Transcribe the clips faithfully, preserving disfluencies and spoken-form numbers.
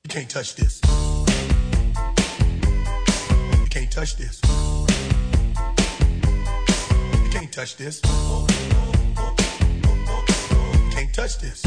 You can't touch this. You can't touch this. You can't touch this. You can't touch this.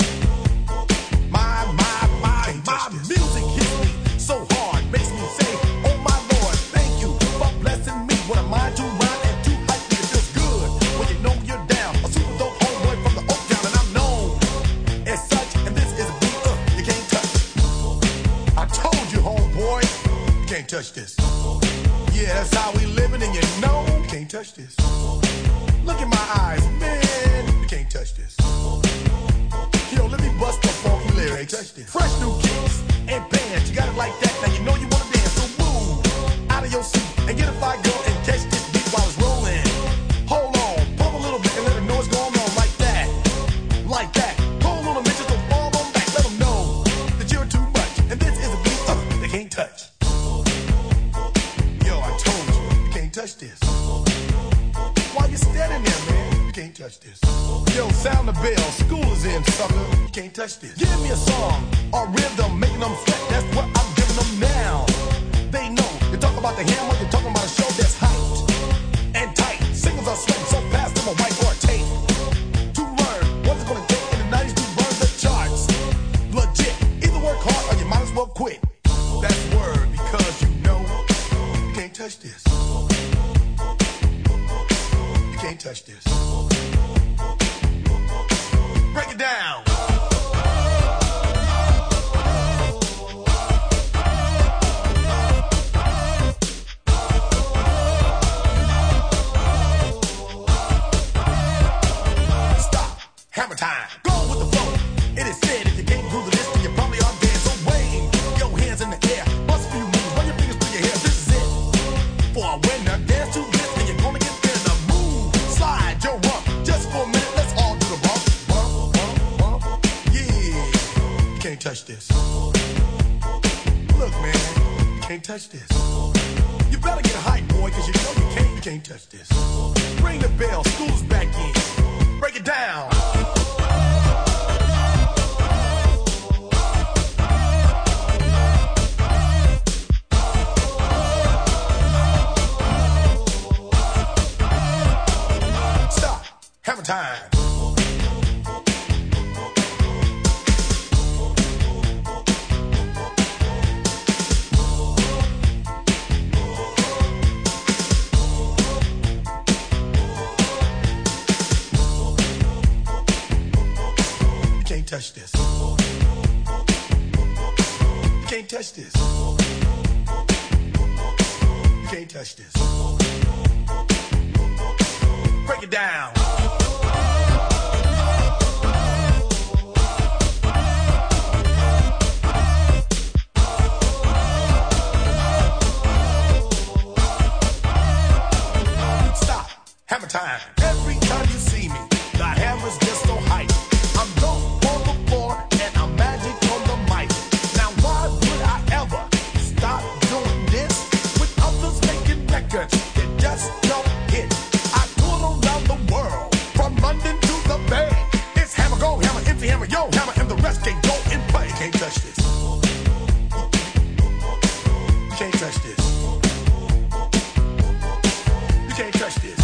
My, my, my, my music hits me so hard, makes me say, oh my Lord, thank you for blessing me. What a mind to rhyme and to hype me. It feels good when you know you're down. A super dope homeboy from the Oak Town, and I'm known as such. And this is a beat uh, you can't touch. I told you, homeboy, you can't touch this. Yeah, that's how we living, and you know you can't touch this. Look in my eyes, man, you can't touch this. Yo, let me bust the funky lyrics. Fresh new kicks and bands, you got it like that. Now you know you wanna dance, so move out of your seat and get a fire girl and catch this beat while it's rolling. Hold on, pump a little bit and let them know what's going on like that, like that. Pull a little bit just to fall on back, let them know that you're too much. And this is a beat uh, they can't touch. Yo, I told you, you can't touch this. Why you standing there, man? You can't touch this. Yo, sound the bell, school is in, sucker. You can't touch this. Give me a song or rhythm, making them sweat. That's what I'm giving them now. They know. You talk about the hammer, you're talking about a show that's hyped and tight. Singles are sweating so fast, I'm a white or a tape. To learn what's it gonna take in the nineties to burn the charts. Legit. Either work hard or you might as well quit. That's word because you know you can't touch this. You can't touch this. Break it down. Stop. Hammer time. Go with the flow. It is said if you can't groove to this, then you probably are dead. So wave your hands in the air. Bust a few moves. Run your fingers through your hair. This is it. For a winner, dance to this, and you're gonna get there. The move. Slide your rump. Just for a minute, let's all do the bump. Bump, bump, bump. Yeah. You can't touch this. Look, man. You can't touch this. You better get hype, boy, cause you know you can't, you can't touch this. Ring the bell. School's back in. Break it down. Stop. Hammer time. You can't touch this. You can't touch this. You can't touch this. Break it down. Stop. Hammer time. Every time you see me, the hammer's just so hype. I'm dope on the floor and I'm magic on the mic. Now why would I ever stop doing this with others making records that just don't hit? I tour around the world from London to the Bay. It's hammer go, hammer empty, hammer yo, hammer, and the rest can go and play. You can't touch this. You can't touch this. You can't touch this.